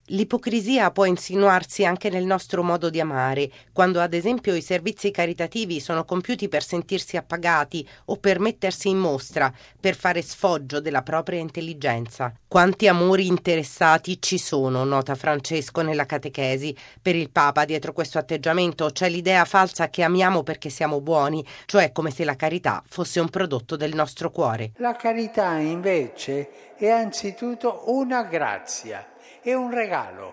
L'ipocrisia può insinuarsi anche nel nostro modo di amare, quando ad esempio i servizi caritativi sono compiuti per sentirsi appagati o per mettersi in mostra, per fare sfoggio della propria intelligenza. Quanti amori interessati ci sono, nota Francesco nella catechesi. Per il Papa dietro questo atteggiamento c'è l'idea falsa che amiamo perché siamo buoni, cioè come se la carità fosse un prodotto del nostro cuore. La carità invece è anzitutto una grazia. È un regalo.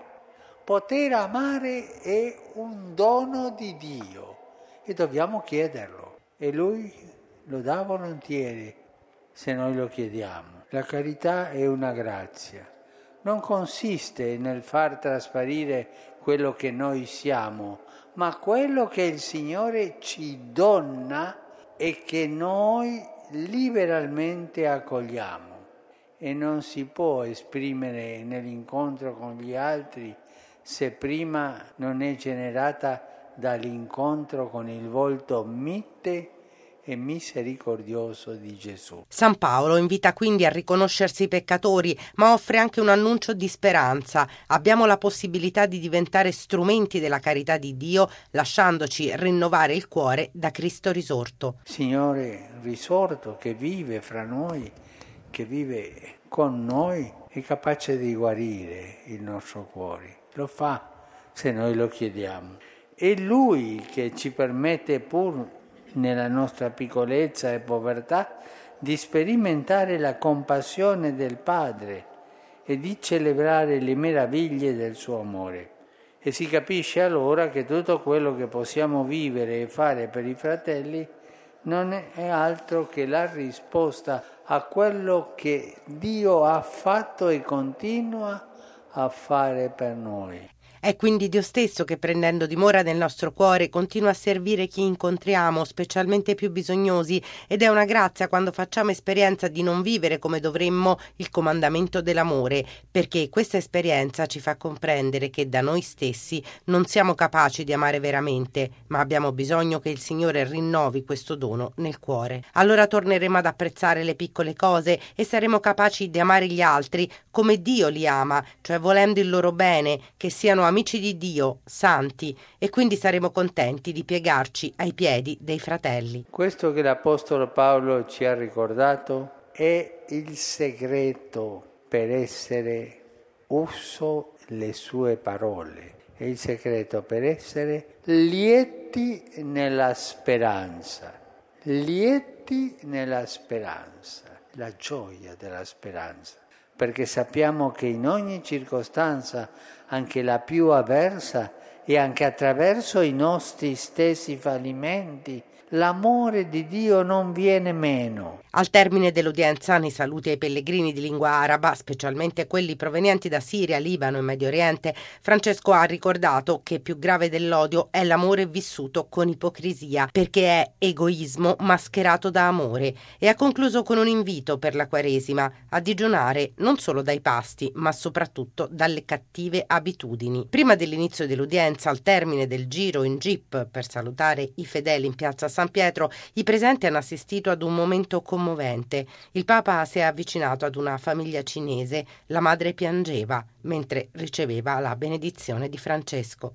Poter amare è un dono di Dio e dobbiamo chiederlo. E Lui lo dà volentieri se noi lo chiediamo. La carità è una grazia. Non consiste nel far trasparire quello che noi siamo, ma quello che il Signore ci dona e che noi liberalmente accogliamo. E non si può esprimere nell'incontro con gli altri se prima non è generata dall'incontro con il volto mite e misericordioso di Gesù. San Paolo invita quindi a riconoscersi peccatori, ma offre anche un annuncio di speranza. Abbiamo la possibilità di diventare strumenti della carità di Dio, lasciandoci rinnovare il cuore da Cristo risorto. Signore risorto che vive fra noi, che vive con noi, è capace di guarire il nostro cuore. Lo fa se noi lo chiediamo. È Lui che ci permette, pur nella nostra piccolezza e povertà, di sperimentare la compassione del Padre e di celebrare le meraviglie del suo amore. E si capisce allora che tutto quello che possiamo vivere e fare per i fratelli non è altro che la risposta a quello che Dio ha fatto e continua a fare per noi. È quindi Dio stesso che, prendendo dimora nel nostro cuore, continua a servire chi incontriamo, specialmente i più bisognosi, ed è una grazia quando facciamo esperienza di non vivere come dovremmo il comandamento dell'amore, perché questa esperienza ci fa comprendere che da noi stessi non siamo capaci di amare veramente, ma abbiamo bisogno che il Signore rinnovi questo dono nel cuore. Allora torneremo ad apprezzare le piccole cose e saremo capaci di amare gli altri come Dio li ama, cioè volendo il loro bene, che siano amici di Dio, santi, e quindi saremo contenti di piegarci ai piedi dei fratelli. Questo che l'Apostolo Paolo ci ha ricordato è il segreto per essere, uso le sue parole, è il segreto per essere lieti nella speranza, lieti nella speranza, la gioia della speranza. Perché sappiamo che in ogni circostanza, anche la più avversa, e anche attraverso i nostri stessi fallimenti, l'amore di Dio non viene meno. Al termine dell'udienza, nei saluti ai pellegrini di lingua araba, specialmente quelli provenienti da Siria, Libano e Medio Oriente, Francesco ha ricordato che più grave dell'odio è l'amore vissuto con ipocrisia, perché è egoismo mascherato da amore, e ha concluso con un invito per la Quaresima a digiunare non solo dai pasti, ma soprattutto dalle cattive abitudini. Prima dell'inizio dell'udienza, al termine del giro in jeep per salutare i fedeli in piazza San Pietro, i presenti hanno assistito ad un momento commovente. Il Papa si è avvicinato ad una famiglia cinese, la madre piangeva mentre riceveva la benedizione di Francesco.